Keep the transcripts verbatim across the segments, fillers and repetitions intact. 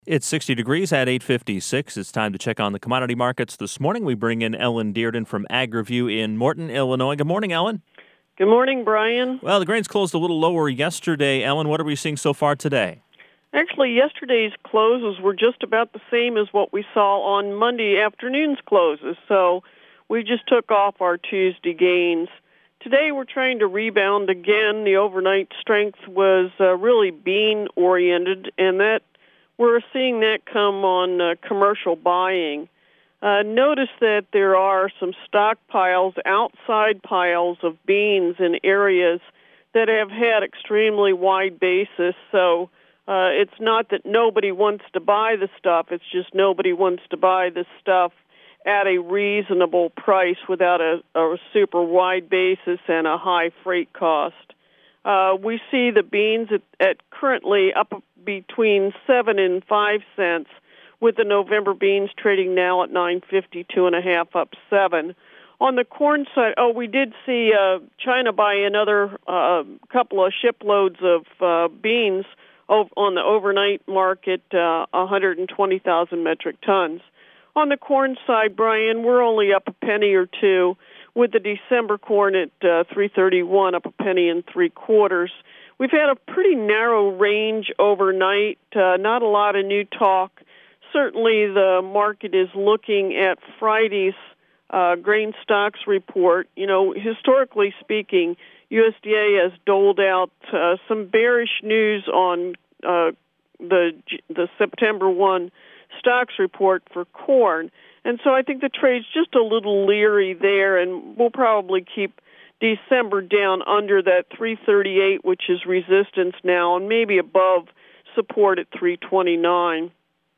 It's sixty degrees at eight fifty-six. It's time to check on the commodity markets this morning. We bring in Ellen Dearden from AgriView in Morton, Illinois. Good morning, Ellen. Good morning, Brian. Well, the grains closed a little lower yesterday. Ellen, what are we seeing so far today? Actually, yesterday's closes were just about the same as what we saw on Monday afternoon's closes, so we just took off our Tuesday gains. Today we're trying to rebound again. The overnight strength was uh, really bean-oriented, and that we're seeing that come on uh, commercial buying. Uh, notice that there are some stockpiles, outside piles of beans in areas that have had extremely wide basis. So uh, it's not that nobody wants to buy the stuff, it's just nobody wants to buy the stuff at a reasonable price without a, a super wide basis and a high freight cost. Uh, we see the beans at, at currently up between seven and five cents, with the November beans trading now at nine fifty, two and a half, up seven. On the corn side, oh, we did see uh, China buy another uh, couple of shiploads of uh, beans ov- on the overnight market, uh, one hundred twenty thousand metric tons. On the corn side, Brian, we're only up a penny or two, with the December corn at uh, three thirty-one, up a penny and three quarters. We've had a pretty narrow range overnight, uh, not a lot of new talk. Certainly the market is looking at Friday's uh, grain stocks report. You know, historically speaking, U S D A has doled out uh, some bearish news on uh, the the September first stocks report for corn. And so I think the trade's just a little leery there, and we'll probably keep December down under that three thirty-eight, which is resistance now, and maybe above support at three twenty-nine.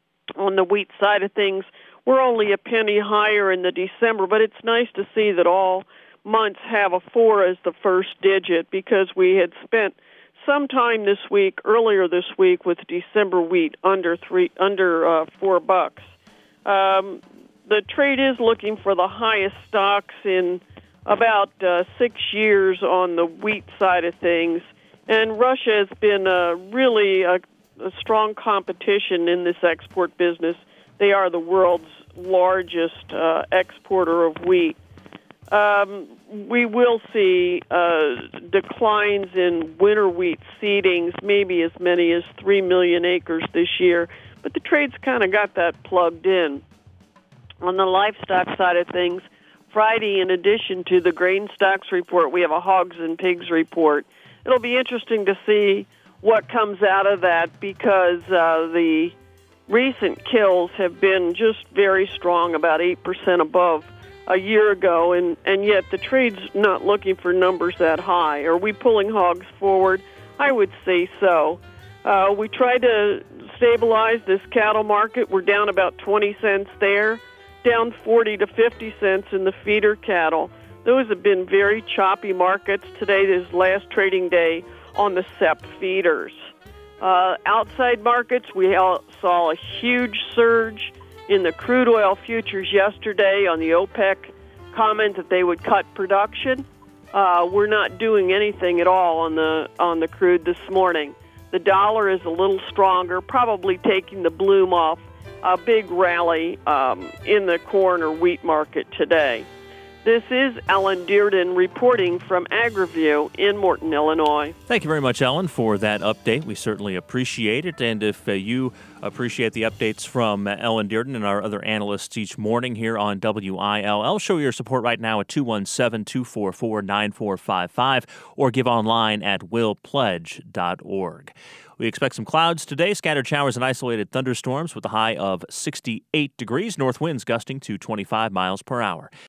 On the wheat side of things, we're only a penny higher in the December, but it's nice to see that all months have a four as the first digit, because we had spent some time this week, earlier this week, with December wheat under three, under uh, four bucks. Um, the trade is looking for the highest stocks in about uh, six years on the wheat side of things, and Russia has been uh, really a, a strong competition in this export business. They are the world's largest uh, exporter of wheat. Um, we will see uh, declines in winter wheat seedings, maybe as many as three million acres this year, but the trade's kind of got that plugged in. On the livestock side of things, Friday, in addition to the grain stocks report, we have a hogs and pigs report. It'll be interesting to see what comes out of that, because uh, the recent kills have been just very strong, about eight percent above a year ago, and, and yet the trade's not looking for numbers that high. Are we pulling hogs forward? I would say so. Uh, we tried to stabilize this cattle market. We're down about twenty cents there, down forty to fifty cents in the feeder cattle. Those have been very choppy markets. Today is last trading day on the S E P feeders. Uh, outside markets, we saw a huge surge in the crude oil futures yesterday on the OPEC comment that they would cut production. Uh, we're not doing anything at all on the on the crude this morning. The dollar is a little stronger, probably taking the bloom off a big rally um, in the corn or wheat market today. This is Ellen Dearden reporting from AgriView in Morton, Illinois. Thank you very much, Ellen, for that update. We certainly appreciate it. And if uh, you appreciate the updates from uh, Ellen Dearden and our other analysts each morning here on W I L L, show your support right now at two one seven, two four four, nine four five five or give online at will pledge dot org. We expect some clouds today, scattered showers and isolated thunderstorms with a high of sixty-eight degrees, north winds gusting to twenty-five miles per hour.